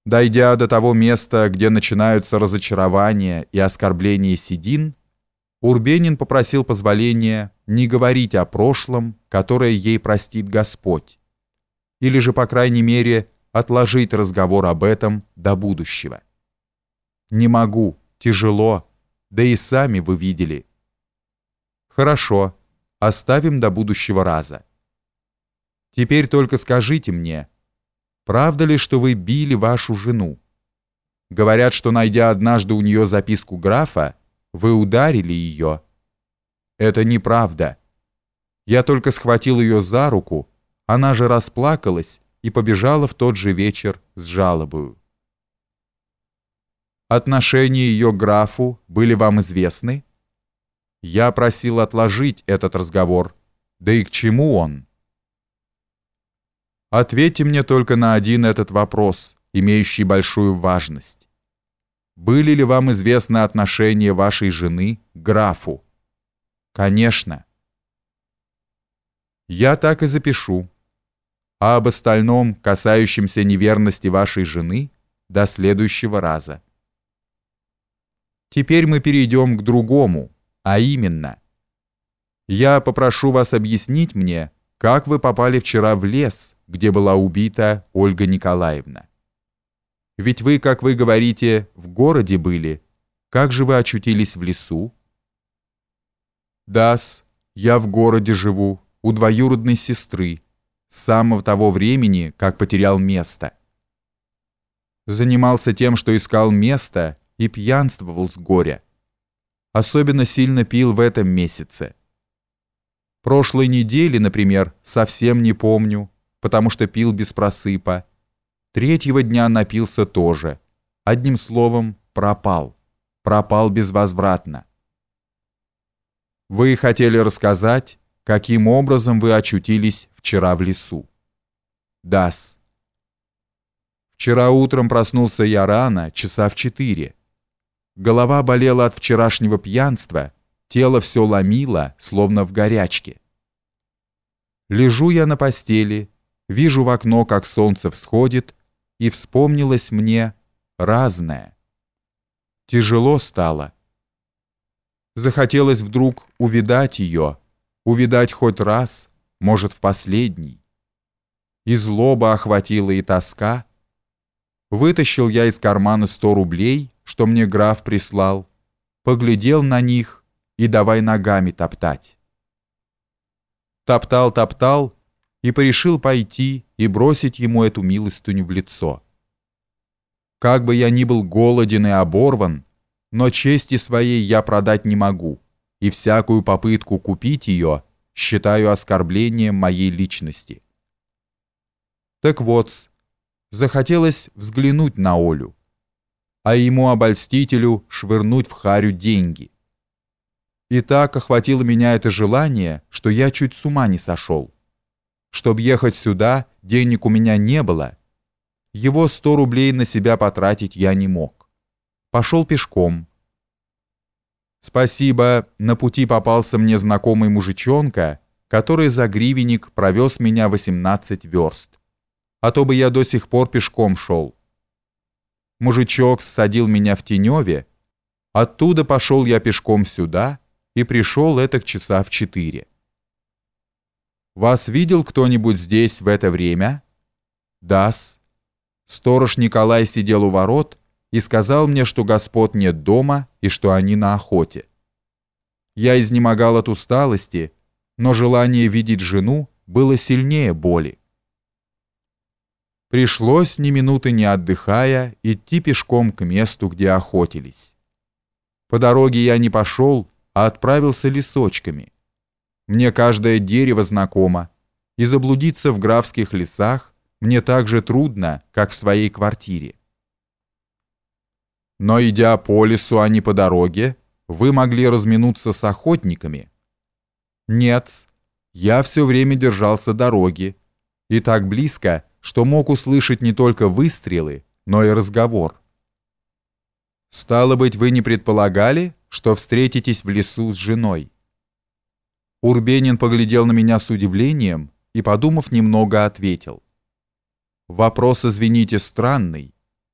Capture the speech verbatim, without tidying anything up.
Дойдя до того места, где начинаются разочарования и оскорбления седин, Урбенин попросил позволения не говорить о прошлом, которое ей простит Господь, или же, по крайней мере, отложить разговор об этом до будущего. «Не могу, тяжело, да и сами вы видели». «Хорошо, оставим до будущего раза. Теперь только скажите мне, правда ли, что вы били вашу жену? Говорят, что, найдя однажды у нее записку графа, вы ударили ее. Это неправда. Я только схватил ее за руку, она же расплакалась и побежала в тот же вечер с жалобою. Отношения ее к графу были вам известны? Я просил отложить этот разговор. Да и к чему он? Ответьте мне только на один этот вопрос, имеющий большую важность. Были ли вам известны отношения вашей жены к графу? Конечно. Я так и запишу. А об остальном, касающемся неверности вашей жены, до следующего раза. Теперь мы перейдем к другому, а именно, я попрошу вас объяснить мне, как вы попали вчера в лес, где была убита Ольга Николаевна. Ведь вы, как вы говорите, в городе были. Как же вы очутились в лесу? Да-с, я в городе живу, у двоюродной сестры, с самого того времени, как потерял место. Занимался тем, что искал место и пьянствовал с горя. Особенно сильно пил в этом месяце. Прошлой недели, например, совсем не помню, потому что пил без просыпа. Третьего дня напился тоже. Одним словом, пропал. Пропал безвозвратно. Вы хотели рассказать, каким образом вы очутились вчера в лесу? Да-с. Вчера утром проснулся я рано, часа в четыре. Голова болела от вчерашнего пьянства, тело все ломило, словно в горячке. Лежу я на постели, вижу в окно, как солнце всходит, и вспомнилось мне разное. Тяжело стало. Захотелось вдруг увидать ее, увидать хоть раз, может, в последний. И злоба охватила, и тоска. Вытащил я из кармана сто рублей, что мне граф прислал, поглядел на них и давай ногами топтать. Топтал, топтал и порешил пойти и бросить ему эту милостыню в лицо. Как бы я ни был голоден и оборван, но чести своей я продать не могу, и всякую попытку купить ее считаю оскорблением моей личности. Так вот, захотелось взглянуть на Олю, а ему, обольстителю, швырнуть в харю деньги. И так охватило меня это желание, что я чуть с ума не сошел. Чтоб ехать сюда, денег у меня не было. Его сто рублей на себя потратить я не мог. Пошел пешком. Спасибо, на пути попался мне знакомый мужичонка, который за гривенник провез меня восемнадцать верст. А то бы я до сих пор пешком шел. Мужичок ссадил меня в Теневе, оттуда пошел я пешком сюда и пришел этак часа в четыре. Вас видел кто-нибудь здесь в это время? Да-с. Сторож Николай сидел у ворот и сказал мне, что господ нет дома и что они на охоте. Я изнемогал от усталости, но желание видеть жену было сильнее боли. Пришлось, ни минуты не отдыхая, идти пешком к месту, где охотились. По дороге я не пошел, а отправился лесочками. Мне каждое дерево знакомо, и заблудиться в графских лесах мне так же трудно, как в своей квартире. Но, идя по лесу, а не по дороге, вы могли разминуться с охотниками. Нет, я все время держался дороги, и так близко, что мог услышать не только выстрелы, но и разговор. Стало быть, вы не предполагали, что встретитесь в лесу с женой? Урбенин поглядел на меня с удивлением и, подумав немного, ответил. Вопрос, извините, странный,